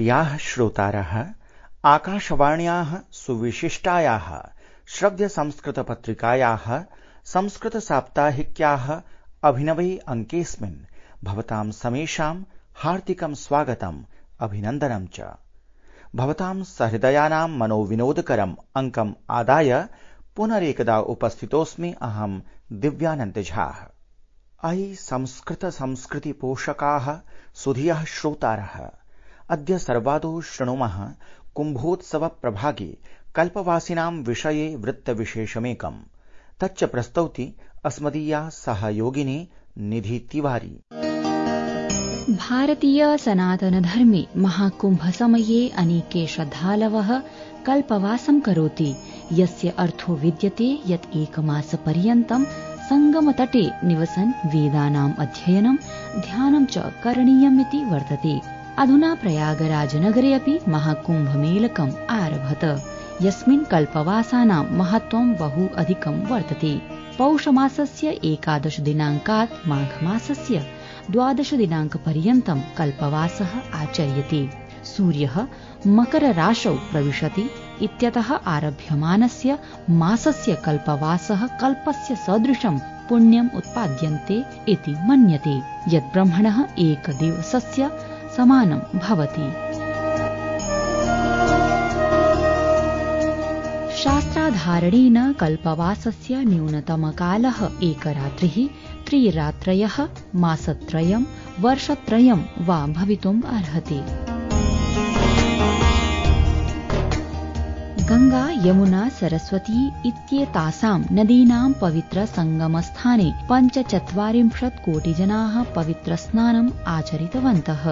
प्रियाः श्रोतारः, आकाशवाण्याः सुविशिष्टायाः श्रव्यसंस्कृतपत्रिकायाः संस्कृतसाप्ताहिक्याः अभिनवे अङ्केऽस्मिन् भवतां समेषां हार्दिकं स्वागतम्, अभिनन्दनं च। भवतां सहृदयानां मनोविनोदकरम् अङ्कम् आदाय पुनरेकदा उपस्थितोऽस्मि अहं दिव्यानन्द झा। अयि संस्कृतिपोषकाः सुधियः श्रोतारः, अद्य सर्वादौ शृणुमः कुम्भोत्सवप्रभागे कल्पवासिनां विषये वृत्तविशेषमेकम्। तच्च प्रस्तौति अस्मदीया सहयोगिनी निधि तिवारी। भारतीय सनातन धर्मे महाकुंभ समये अनेके श्रद्धालवः कल्पवासं करोति, यस्य अर्थो विद्यते यत् एकमासपर्यन्तं संगमतटे निवसन् वेदानाम् अध्ययनं ध्यानं च करणीयमिति वर्तते। अधुना प्रयागराजनगरे अपि महाकुम्भमेलकम् आरभत, यस्मिन् कल्पवासानां महत्त्वं बहु अधिकं वर्तते। पौषमासस्य 11 दिनाङ्कात् माघमासस्य 12 दिनाङ्कपर्यन्तं कल्पवासः आचर्यते। सूर्यः मकरराशौ प्रविशति इत्यतः आरभ्यमानस्य मासस्य कल्पवासः कल्पस्य सदृशं पुण्यम् उत्पाद्यन्ते इति मन्यते, यत् ब्रह्मणः एकदिवसस्य समानं भवति। शास्त्राधारणेन कल्पवासस्य न्यूनतमकालः एकरात्रिः, 3 रात्रयः, मासत्रयं, वर्षत्रयं वा भवितुम् अर्हति। गंगा, यमुना, सरस्वती इत्येतासां नदीनां पवित्र संगमस्थाने 45 कोटिजनाः पवित्रस्नानम् आचरितवन्तः।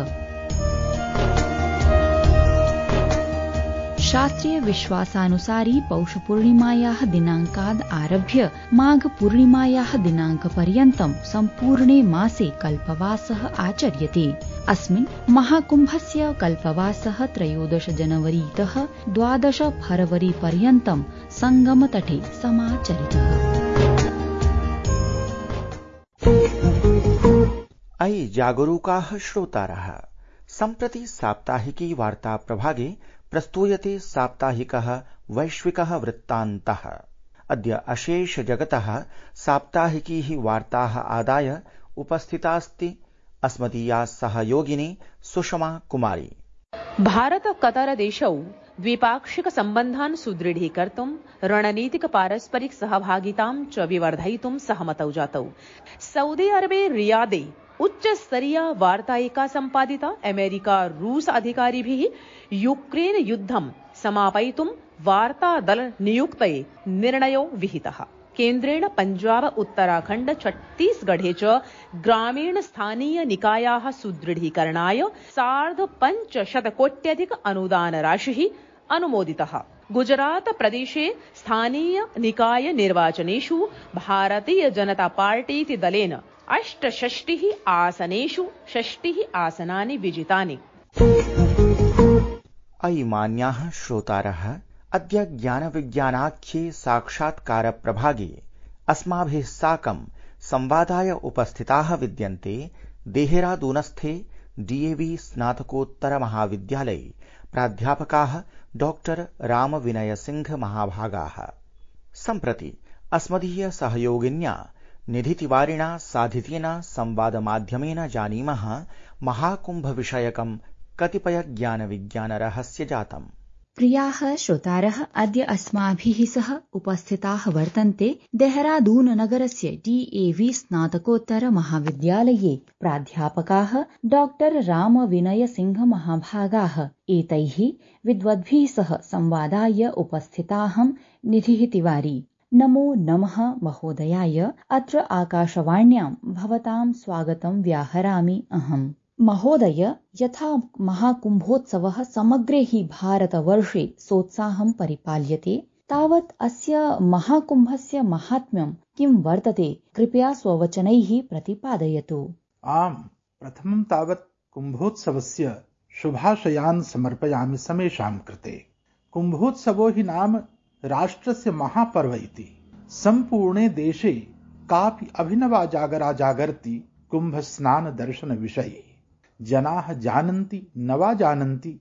शास्त्रीय विश्वासानुसारी पौषपूर्णिमायाः दिनाङ्काद् आरभ्य माघपूर्णिमायाः दिनाङ्कपर्यन्तं सम्पूर्णे मासे कल्पवासः आचर्यते। अस्मिन् महाकुम्भस्य कल्पवासः 13 जनवरीतः 12 फरवरीपर्यन्तं संगमतटे समाचरितः। अयि जागरूकाः श्रोतारः, सम्प्रति साप्ताहिकी वार्ता प्रभागे प्रस्तूयते साप्ताहिकः वैश्विकः वृत्तान्तः। अद्य अशेष जगतः साप्ताहिकीः वार्ताः आदाय उपस्थितास्ति अस्मदीया सहयोगिनी सुषमा कुमारी। भारत कतर देशौ द्विपाक्षिक सम्बन्धान् सुदृढीकर्तुं रणनीतिक पारस्परिक सहभागितां च विवर्धयितुं सहमतौ जातौ। सऊदी अरबे रियादे उच्चस्तरीया वार्तायिका सम्पादिता अमेरिका रूस अधिकारिभिः यूक्रेन युद्धं समापयितुं वार्तादल नियुक्तये निर्णयो विहितः। केन्द्रेण पञ्जाब, उत्तराखण्ड, छत्तीसगढे च ग्रामीण स्थानीय निकायाः सुदृढीकरणाय 550 कोट्यधिक अनुदान राशिः अनुमोदितः। गुजरात प्रदेशे स्थानीय निकाय निर्वाचनेषु भारतीय जनता पार्टीति दलेन 68 आसनेषु 60 आसनानि विजितानि। अयि मान्याः श्रोतारः, अद्य ज्ञानविज्ञानाख्ये साक्षात्कार प्रभागे अस्माभिः साकं संवादाय उपस्थिताः विद्यन्ते देहरादूनस्थे DAV स्नातकोत्तर महाविद्यालये प्राध्यापकाः डॉक्टर रामविनय सिंह महाभागाः। सम्प्रति अस्मदीय सहयोगिन्या निधि तिवारिणा साधितेन संवादमाध्यमेन जानीमः महाकुम्भ विषयकं कतिपय ज्ञान रहस्य जातम्। प्रियाः श्रोतारः, अद्य अस्माभिः सह उपस्थिताः वर्तन्ते देहरादून नगरस्य DAV स्नातकोत्तर महाविद्यालये प्राध्यापकाः डॉक्टर रामविनय सिंह महाभागाः। एतैः विद्वद्भिः सह संवादाय उपस्थिताहं निधिः तिवारी। नमो नमः महोदयाय। अत्र आकाशवाण्यां भवतां स्वागतं व्याहरामि अहम्। महोदय, यथा महाकुम्भोत्सवः समग्रे हि भारतवर्षे सोत्साहं परिपाल्यते, तावत् अस्य महाकुम्भस्य माहात्म्यं किं वर्तते? कृपया स्ववचनैः प्रतिपादयतु। आम्, प्रथमं तावत् कुम्भोत्सवस्य शुभाशयान् समर्पयामि समेषां कृते। कुम्भोत्सवो हि नाम राष्ट्रस्य महापर्व इति। सम्पूर्णे देशे कापि अभिनवा जागरा जागर्ति कुम्भस्नान दर्शन विषये। जनाः जानन्ति न वा जानन्ति,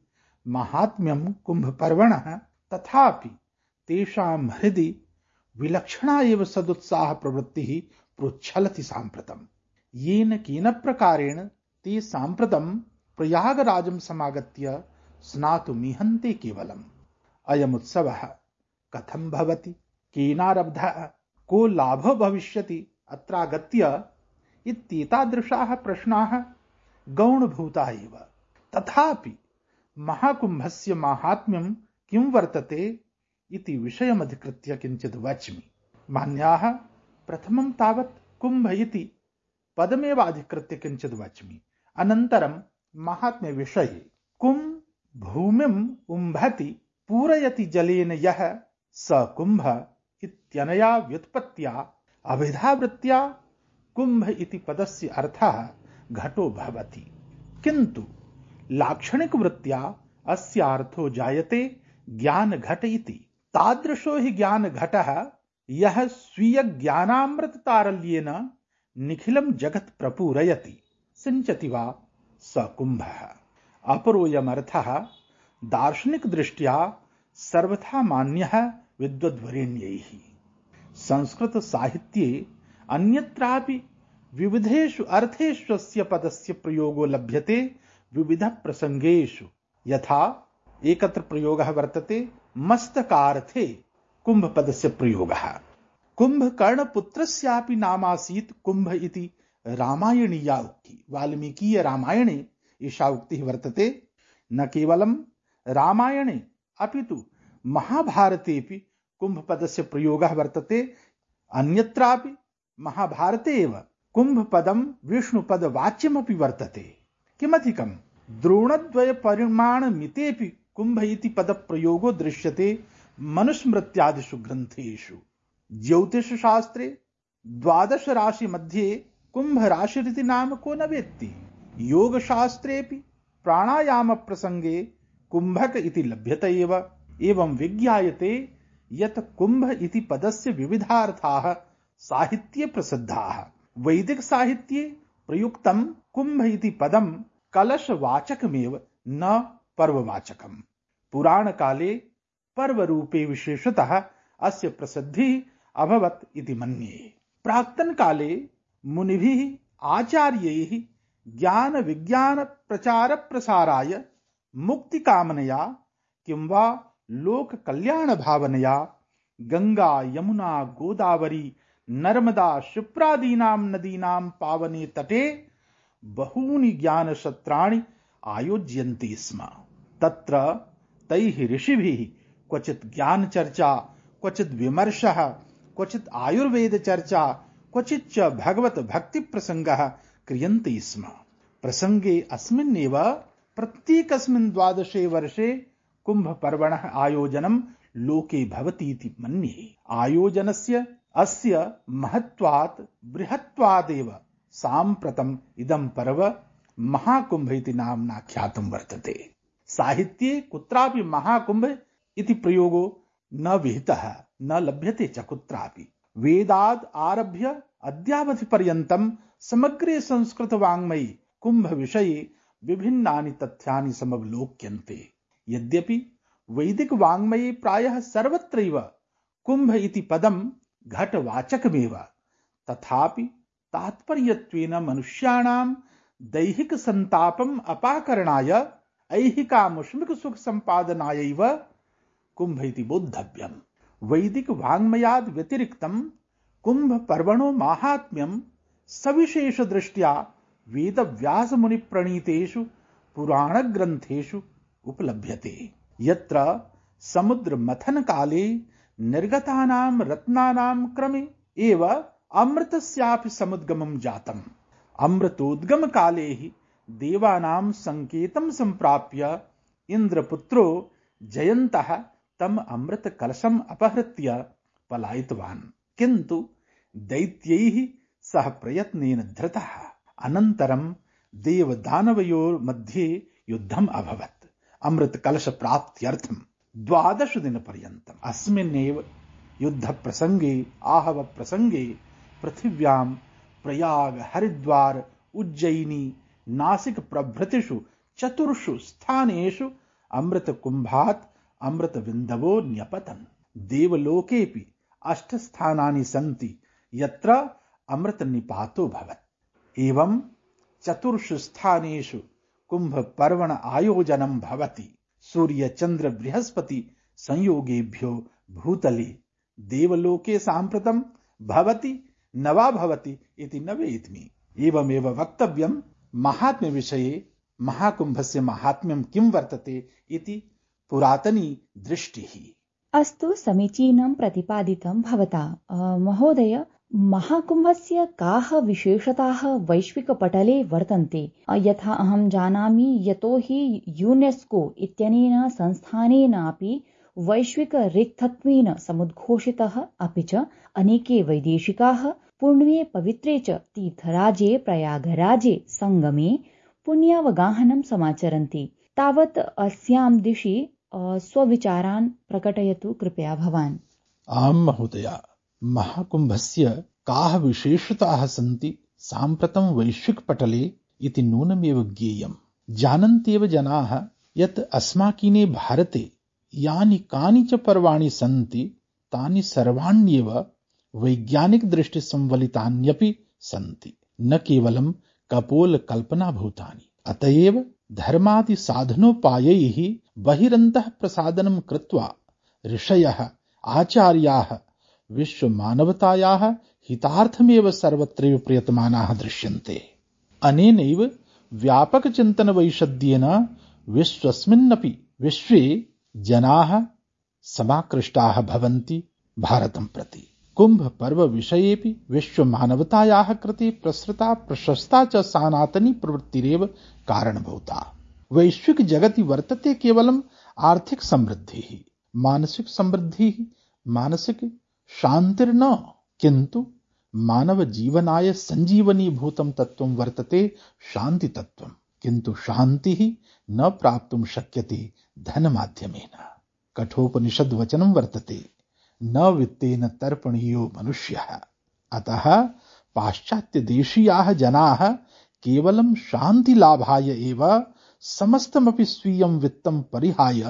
माहात्म्यं कुम्भपर्वणः, तथापि तेषां हृदि विलक्षणा एव सदुत्साहप्रवृत्तिः प्रोच्छलति साम्प्रतम्। येन केन प्रकारेण ते साम्प्रतं प्रयागराजं समागत्य स्नातुमिहन्ते केवलम्। अयमुत्सवः कथं भवति, केनारब्धः, को लाभो भविष्यति अत्रागत्य इत्येतादृशाः प्रश्नाः गौणभूता एव। तथापि महाकुम्भस्य माहात्म्यं किं वर्तते इति विषयमधिकृत्य किञ्चित् वच्मि। मान्याः, प्रथमं तावत् कुम्भ इति पदमेवाधिकृत्य किञ्चित् वच्मि, अनन्तरं माहात्म्यविषये। कुम् भूमिम् उम्भति पूरयति जलेन यः स कुम्भ इत्यनया व्युत्पत्त्या अभिधावृत्त्या कुम्भ इति पदस्य अर्थः घटो भवति, किन्तु लाक्षणिकवृत्त्या अस्य अर्थो जायते ज्ञानघट इति। तादृशो हि ज्ञानघटः यः स्वीयज्ञानामृततारल्येन निखिलं जगत् प्रपूरयति सिञ्चति वा स कुम्भः। अपरोऽयमर्थः दार्शनिकदृष्ट्या सर्वथा मान्यः विद्वद्वरेण्यैः। संस्कृतसाहित्ये अन्यत्रापि विविधेषु अर्थेष्वस्य पदस्य प्रयोगो लभ्यते विविधप्रसङ्गेषु। यथा एकत्र प्रयोगः वर्तते मस्तकार्थे कुम्भपदस्य प्रयोगः। कुम्भकर्णपुत्रस्यापि नामासीत् कुम्भ इति रामायणीया उक्तिः। वाल्मीकीय रामायणे एषा उक्तिः वर्तते। न केवलं रामायणे अपितु महाभारतेऽपि कुम्भपदस्य प्रयोगः वर्तते। अन्यत्रापि महाभारते एव कुम्भपदं विष्णुपदवाच्यमपि वर्तते। किमधिकं द्रोणद्वयपरिमाणमितेऽपि कुम्भ इति पदप्रयोगो दृश्यते मनुस्मृत्यादिषु ग्रन्थेषु। ज्योतिषशास्त्रे 12 राशि मध्ये कुम्भ राशिरिति नाम को न वेत्ति। योगशास्त्रेऽपि प्राणायाम प्रसंगे कुम्भक इति लभ्यते एव। एवं विज्ञायते यत् कुम्भ इति पदस्य विविधार्थाः साहित्ये प्रसिद्धाः। वैदिक साहित्ये प्रयुक्तं कुम्भ इति पदं कलशवाचकमेव न पर्ववाचकम्। पुराणकाले पर्वरूपे विशेषतः अस्य प्रसिद्धिः अभवत् इति मन्ये। प्राक्तनकाले मुनिभिः आचार्यैः ज्ञान विज्ञान प्रचार प्रसाराय मुक्तिकामनया किं वा लोक कल्याण भावनया गंगा यमुना गोदावरी नर्मदा क्षिप्रादीनां नदीनां पावने तटे बहूनि ज्ञानसत्राणि आयोज्यन्ते स्म। तत्र तैः ऋषिभिः क्वचित् ज्ञानचर्चा, क्वचित् विमर्शः, क्वचित् आयुर्वेद चर्चा, क्वचित् च भगवत भक्ति प्रसंगः क्रियन्ते स्म। प्रसंगे अस्मिन्नेव प्रत्येकस्मिन् 12 वर्षे कुम्भपर्वणः आयोजनं लोके भवतीति मन्ये। आयोजनस्य अस्य महत्वात् बृहत्वादेव साम्प्रतम् इदं पर्व महाकुम्भ इति नाम्ना ख्यातं वर्तते। साहित्ये कुत्रापि महाकुम्भ इति प्रयोगो न विहितः, न लभ्यते च कुत्रापि। वेदाद् आरभ्य अद्यावधि पर्यन्तं समग्रे संस्कृतवाङ्मये कुम्भ विषये विभिन्नानि तथ्यानि समवलोक्यन्ते। यद्यपि वैदिक वाङ्मये प्रायः सर्वत्रैव कुम्भ इति पदं घटवाचकमेव, तथापि तात्पर्यत्वेन मनुष्याणां दैहिक संतापम् अपाकरणाय ऐहिकामुष्मिक सुख संपादनायैव कुम्भ इति बोद्धव्यम्। वैदिक वाङ्मयाद् व्यतिरिक्तं कुम्भ पर्वणो माहात्म्यं सविशेष दृष्ट्या वेदव्यास मुनि प्रणीतेषु पुराण ग्रन्थेषु उपलभ्यते। यत्र समुद्र मथन काले निर्गतानां रत्नानां क्रमे एव अमृतस्यापि समुद्गमं जातम्। अमृतोद्गम काले हि देवानां संकेतं संप्राप्य इंद्रपुत्रो जयन्तः तम अमृत कलशम् अपहृत्य पलायितवान्, किन्तु दैत्यैः सह प्रयत्नेन धृतः। अनन्तरं देवदानवयोर्मध्ये युद्धम् अभवत् अमृत कलश प्राप्त्यर्थं 12 दिनपर्यन्तम्। अस्मिन्नेव युद्ध प्रसंगे आहव प्रसंगे पृथिव्यां प्रयाग हरिद्वार उज्जयिनी नासिक प्रभृतिषु 4 स्थानेषु अमृत कुंभात् अमृत विंदवो न्यपतन्। देवलोकेऽपि 8 स्थानानि सन्ति यत्र अमृत निपातो भवत्। एवं 4 स्थानेषु कुंभ पर्वण आयोजनं भवति। सूर्य चंद्र बृहस्पति संयोगेभ्यो भूतले देवलोके साम्प्रतं भवति न वा भवति इति न वेत्मि। एवमेव वक्तव्यं महात्म्य विषये महाकुंभस्य महात्म्यं किं वर्तते इति पुरातनी दृष्टिः। अस्तु, समीचीनं प्रतिपादितं भवता। महोदय, महाकुंभस्य काः विशेषताः वैश्विकपटले वर्तन्ते? यथा अहं जानामि, यतोहि यूनेस्को इत्यनेन संस्थानेनापि वैश्विकरिक्थत्वेन समुद्घोषितः, अपि च अनेके वैदेशिकाः पुण्ये पवित्रे च तीर्थराजे प्रयागराजे संगमे पुण्यावगाहनं समाचरन्ति। तावत् अस्यां दिशि स्वविचारान् प्रकटयतु कृपया भवान्। आम् महोदया, महाकुंभस्य काः विशेषताः सन्ति साम्प्रतं वैश्विकपटले इति नूनमेव ज्ञेयम्। जानन्त्येव जनाः यत् अस्माकीने भारते यानि कानि च पर्वाणि सन्ति तानि सर्वाण्येव वैज्ञानिक दृष्टि संवलितान्यपि सन्ति, न केवलं कपोलकल्पनाभूतानि। अतएव धर्मादि साधनोपायैः बहिरन्तः प्रसादनं कृत्वा ऋषयः आचार्याः विश्वमानवतायाः हितार्थमेव सर्वत्रैव प्रयतमानाः दृश्यन्ते। अनेनैव व्यापकचिन्तनवैषद्येन विश्वस्मिन्नपि विश्वे जनाः समाकृष्टाः भवन्ति भारतं प्रति। कुंभ पर्व विषयेपि विश्वमानवतायाः कृते प्रसृता प्रशस्ता च सनातनी प्रवृत्तिरेव कारणभूता। वैश्विक जगति वर्तते केवलम् आर्थिक समृद्धिः, मानसिक समृद्धिः, मानसिक शान्तिर्न, किन्तु मानव जीवनाय संजीवनीभूतं तत्त्वं वर्तते शान्ति तत्त्वं। किन्तु शान्तिः न प्राप्तुं शक्यते धनमाध्यमेन। कठोपनिषद् वचनं वर्तते, न वित्तेन तर्पणीयो मनुष्यः। अतः पाश्चात्यदेशीयाः जनाः केवलं शान्तिलाभाय एव समस्तमपि स्वीयं वित्तं परिहाय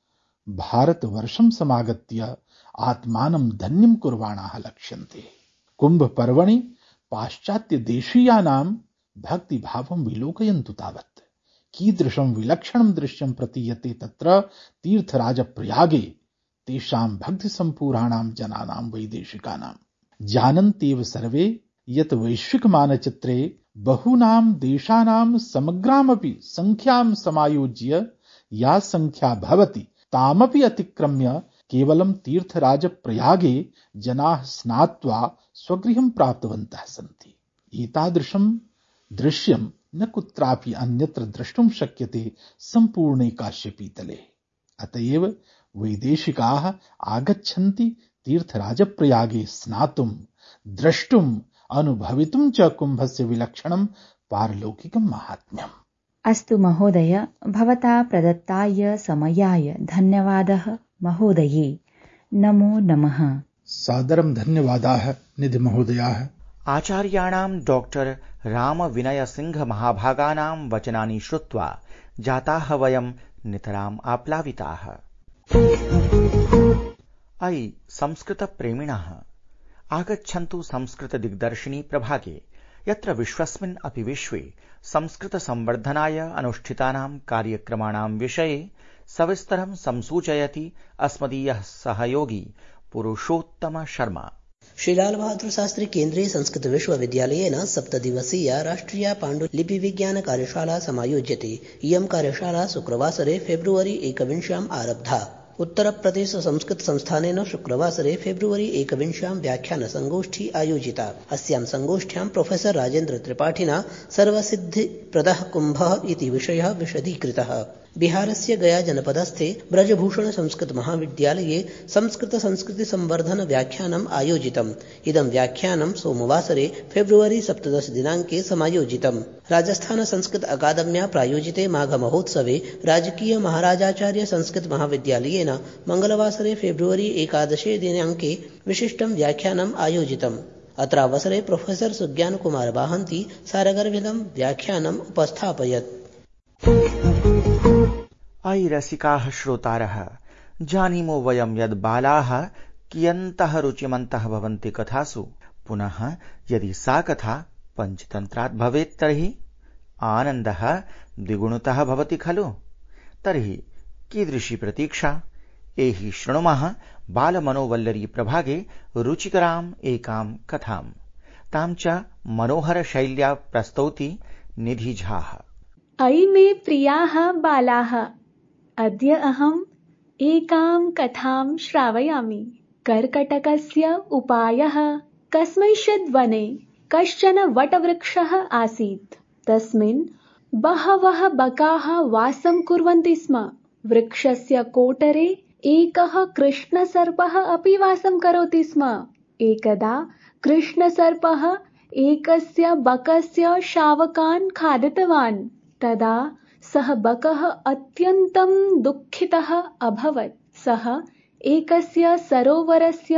भारतवर्षं समागत्य आत्मानं धन्यं कुर्वाणाः लक्ष्यन्ते। कुंभ पर्वणि पाश्चात्यदेशीयानां भक्तिभावं विलोकयन्तु तावत्। कीदृशं विलक्षणं दृश्यं प्रतीयते तत्र तीर्थराजप्रयागे तेषां भक्तिसम्पूर्णानां जनानां वैदेशिकानां। जानन्त्येव सर्वे यत् वैश्विकमानचित्रे बहूनां देशानां समग्रामपि संख्यां समायोज्य या संख्या भवति तामपि अतिक्रम्य केवलं तीर्थराजप्रयागे जनाः स्नात्वा स्वगृहं प्राप्तवन्तः सन्ति। एतादृशं दृश्यं न कुत्रापि अन्यत्र द्रष्टुं शक्यते सम्पूर्णे काश्यपीतले। अतएव वैदेशिकाः आगच्छन्ति तीर्थराजप्रयागे स्नातुं, द्रष्टुं, अनुभवितुं च कुंभस्य विलक्षणं पारलौकिकं माहात्म्यम्। अस्तु महोदय, भवता प्रदत्ताय समयाय धन्यवादः महोदये। नमो नमः। सादरं धन्यवादाः निधि महोदयाः। आचार्याणां डॉक्टर रामविनय सिंह महाभागानां वचनानि श्रुत्वा जाताः वयं नितराम् आप्लाविताः। अयि संस्कृतप्रेमिणः, आगच्छन्तु संस्कृतदिग्दर्शिनी प्रभागे, यत्र विश्वस्मिन् अपि विश्वे संस्कृतसंवर्धनाय अनुष्ठितानां कार्यक्रमाणां विषये सविस्तरं संसूचयति अस्मदीयः सहयोगी पुरुषोत्तम शर्मा। श्री लाल बहादुर शास्त्री केन्द्रीय संस्कृत विश्वविद्यालयेन 7 दिवसीया राष्ट्रिया पाण्डुलिपि विज्ञान कार्यशाला समायोज्यते। इयं कार्यशाला शुक्रवासरे फेब्रुवरी 21 आरब्धा। उत्तरप्रदेश संस्कृत संस्थानेन शुक्रवासरे फेब्रुवरी 21 व्याख्यान संगोष्ठी आयोजिता। अस्यां संगोष्ठ्यां प्रोफेसर राजेन्द्र त्रिपाठिना सर्वसिद्धिप्रदः कुम्भः इति विषयः विशदीकृतः। बिहारस्य गया जनपदस्थे ब्रजभूषण संस्कृत महाविद्यालये संस्कृत संस्कृति संवर्धन व्याख्यानम् आयोजितम्। इदं व्याख्यानं सोमवासरे फेब्रुवरी 17 दिनाङ्के समायोजितम्। राजस्थान संस्कृत अकादम्या प्रायोजिते माघ महोत्सवे राजकीय महाराजाचार्य संस्कृत महाविद्यालयेन मंगलवासरे फेब्रुवरी 11 दिनाङ्के विशिष्टं व्याख्यानम् आयोजितम्। अत्रावसरे प्रोफेसर सुज्ञान कुमार बाहन्ती सारगर्भिदं व्याख्यानम् उपस्थापयत्। अयि रसिकाः श्रोतारः, जानीमो वयं यद् बालाः कियन्तः रुचिमन्तः भवन्ति कथासु। पुनः यदि सा कथा पञ्चतन्त्रात् भवेत् तर्हि आनन्दः द्विगुणतः भवति खलु। तर्हि कीदृशी प्रतीक्षा? एहि शृणुमः बालमनोवल्लरी प्रभागे रुचिकराम् एकां कथाम्। तां च मनोहर शैल्या प्रस्तौति निधि झाः। अयि मे प्रियाः बालाः, अद्य अहम् एकां कथां श्रावयामि। कर्कटकस्य उपायः। कस्मैश्चित् वने कश्चन वटवृक्षः आसीत्। तस्मिन् बहवः बकाः वासं कुर्वन्ति स्म। वृक्षस्य कोटरे एकः कृष्णसर्पः अपि वासं करोति स्म। एकदा कृष्णसर्पः एकस्य बकस्य शावकान् खादितवान्। तदा सः बकः अत्यन्तं दुःखितः अभवत्। सः एकस्य सरोवरस्य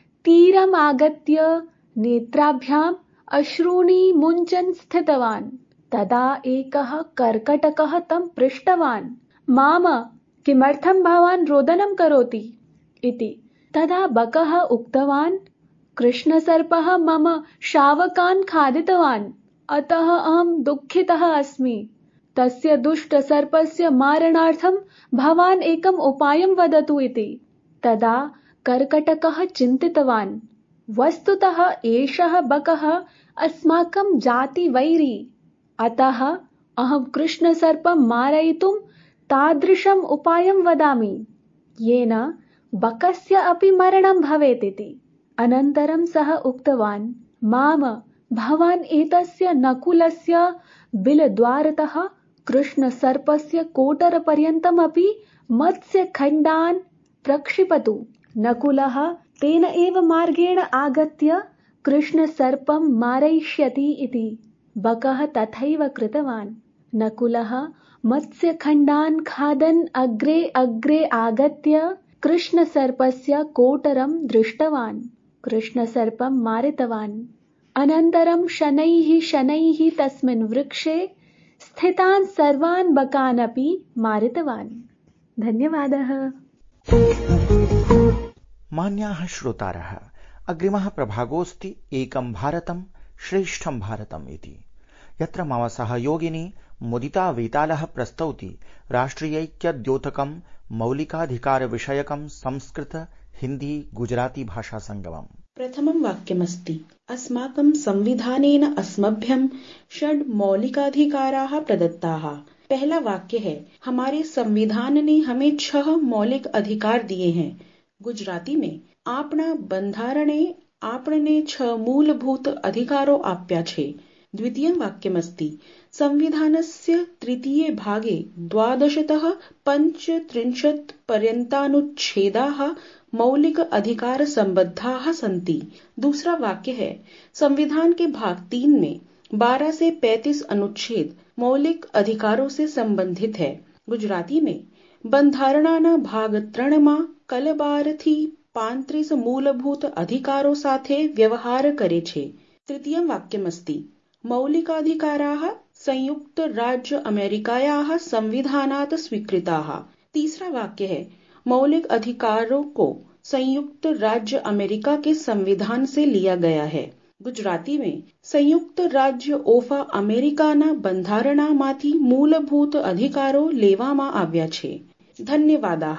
तीरम् आगत्य नेत्राभ्याम् अश्रूणि मुञ्चन् स्थितवान्। तदा एकः कर्कटकः तं पृष्टवान्, माम, किमर्थं भवान् रोदनं करोति इति। तदा बकः उक्तवान्, कृष्णसर्पः मम शावकान् खादितवान्, अतः अहं दुःखितः अस्मि। तस्य दुष्टसर्पस्य मारणार्थं भवान् एकम् उपायं वदतु इति। तदा कर्कटकः चिन्तितवान्, वस्तुतः एषः बकः अस्माकं जातिवैरी, अतः अहं कृष्णसर्पं मारयितुं तादृशम् उपायं वदामि येन बकस्य अपि मरणं भवेत् इति। अनन्तरं सः उक्तवान्, माम, भवान् एतस्य नकुलस्य बिलद्वारतः कृष्णसर्पस्य कोटरपर्यन्तमपि मत्स्यखण्डान् प्रक्षिपतु। नकुलः तेन एव मार्गेण आगत्य कृष्णसर्पं मारयिष्यति इति। बकः तथैव कृतवान्। नकुलः मत्स्यखण्डान् खादन् अग्रे अग्रे आगत्य कृष्णसर्पस्य कोटरं दृष्टवान्। कृष्णसर्पं मारितवान्। अनन्तरं शनैः शनैः तस्मिन् वृक्षे स्थितान् सर्वान् बकान् अपि मारितवान्। धन्यवादः। मान्याः श्रोतारः, अग्रिमः प्रभागोऽस्ति एकं भारतं श्रेष्ठं भारतम् इति, यत्र मम सहयोगिनी मुदिता वेतालः प्रस्तौति राष्ट्रियैक्यद्योतकं मौलिकाधिकारविषयकं संस्कृत हिन्दी गुजराती भाषा संगमम्। प्रथमं वाक्यमस्ति, अस्माकं संविधानेन अस्मभ्यं 6 मौलिकाधिकाराः प्रदत्ताः। पहला वाक्य है, हमारे संविधान ने हमें 6 मौलिक अधिकार दिए हैं। गुजराती में आपना बंधारणे आपणे 6 मूलभूत अधिकारो आप्या छे। द्वितीयं वाक्यमस्ति, संविधानस्य तृतीये भागे 12तः 35 पर्यन्तानुच्छेदाः मौलिक अधिकार संबद्धाः सन्ति। दूसरा वाक्य है, संविधान के भाग 3 में 12 से 35 अनुच्छेद मौलिक अधिकारों से संबंधित है। गुजराती में બંધારણના ભાગ 3માં કલબારથી 35 મૂળભૂત અધિકારો સાથે વ્યવહાર કરે છે. તૃતીયં વાક્યમસ્તિ, મૌલિકાધિકારાः संयुक्त राज्य अमेरिकायाः संविधानात् स्वीकृताः. तीसरा वाक्य है, मौलिक अधिकारों को संयुक्त राज्य अमेरिका के संविधान से लिया गया है. गुजराती में संयुक्त राज्य ઓફ અમેરિકાના બંધારણમાંથી મૂળભૂત અધિકારો લેવામાં આવ્યા છે. ધન્યવાદાः.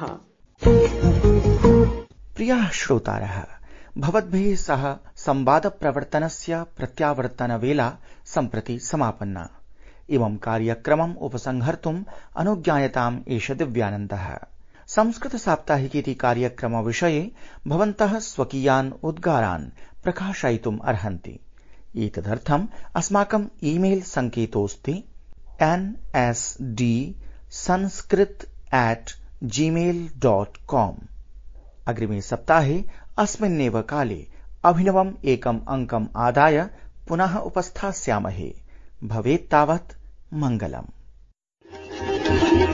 प्रियः श्रोतारः, भवद्भिः सह संवादप्रवर्तनस्य प्रत्यावर्तनवेला सम्प्रति समापन्ना. इमं कार्यक्रमम् उपसंहर्तुम् अनुज्ञायताम् एष दिव्यानन्दः. संस्कृतसाप्ताहिकीति कार्यक्रमविषये भवन्तः स्वकीयान् उद्गारान् प्रकाशयितुम् अर्हन्ति. एतदर्थम् अस्माकम् ईमेल सङ्केतोऽस्ति nsdsanskrit@gmail.com. अग्रिमे सप्ताहे अस्मिन्नेव काले अभिनवम् एकम् अङ्कम् आदाय पुनः उपस्थास्यामहे. भवेत् तावत् मङ्गलम्.